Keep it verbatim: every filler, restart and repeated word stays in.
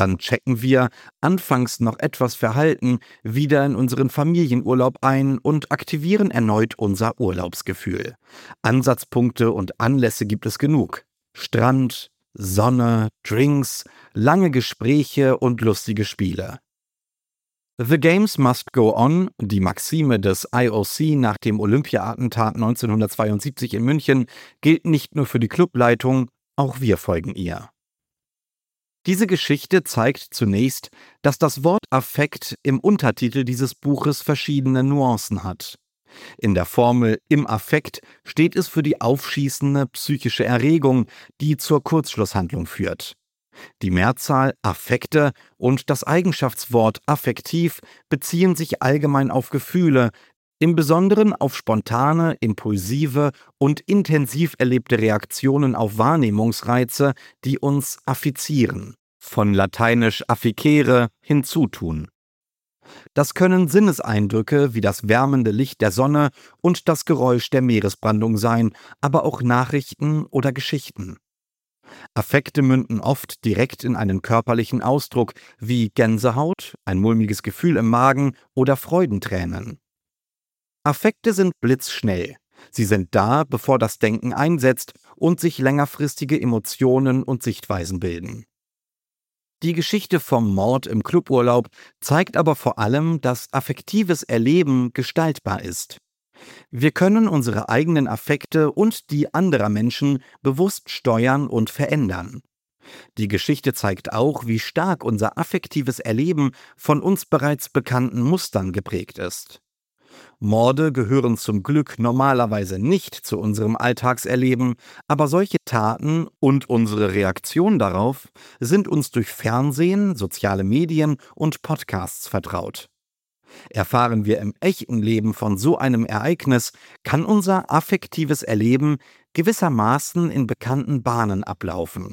Dann checken wir, anfangs noch etwas verhalten, wieder in unseren Familienurlaub ein und aktivieren erneut unser Urlaubsgefühl. Ansatzpunkte und Anlässe gibt es genug. Strand, Sonne, Drinks, lange Gespräche und lustige Spiele. The Games Must Go On, die Maxime des I O C nach dem Olympia-Attentat neunzehnhundertzweiundsiebzig in München, gilt nicht nur für die Clubleitung, auch wir folgen ihr. Diese Geschichte zeigt zunächst, dass das Wort Affekt im Untertitel dieses Buches verschiedene Nuancen hat. In der Formel im Affekt steht es für die aufschießende psychische Erregung, die zur Kurzschlusshandlung führt. Die Mehrzahl Affekte und das Eigenschaftswort affektiv beziehen sich allgemein auf Gefühle, im Besonderen auf spontane, impulsive und intensiv erlebte Reaktionen auf Wahrnehmungsreize, die uns affizieren. Von lateinisch afficere, hinzutun. Das können Sinneseindrücke wie das wärmende Licht der Sonne und das Geräusch der Meeresbrandung sein, aber auch Nachrichten oder Geschichten. Affekte münden oft direkt in einen körperlichen Ausdruck wie Gänsehaut, ein mulmiges Gefühl im Magen oder Freudentränen. Affekte sind blitzschnell. Sie sind da, bevor das Denken einsetzt und sich längerfristige Emotionen und Sichtweisen bilden. Die Geschichte vom Mord im Cluburlaub zeigt aber vor allem, dass affektives Erleben gestaltbar ist. Wir können unsere eigenen Affekte und die anderer Menschen bewusst steuern und verändern. Die Geschichte zeigt auch, wie stark unser affektives Erleben von uns bereits bekannten Mustern geprägt ist. Morde gehören zum Glück normalerweise nicht zu unserem Alltagserleben, aber solche Taten und unsere Reaktion darauf sind uns durch Fernsehen, soziale Medien und Podcasts vertraut. Erfahren wir im echten Leben von so einem Ereignis, kann unser affektives Erleben gewissermaßen in bekannten Bahnen ablaufen.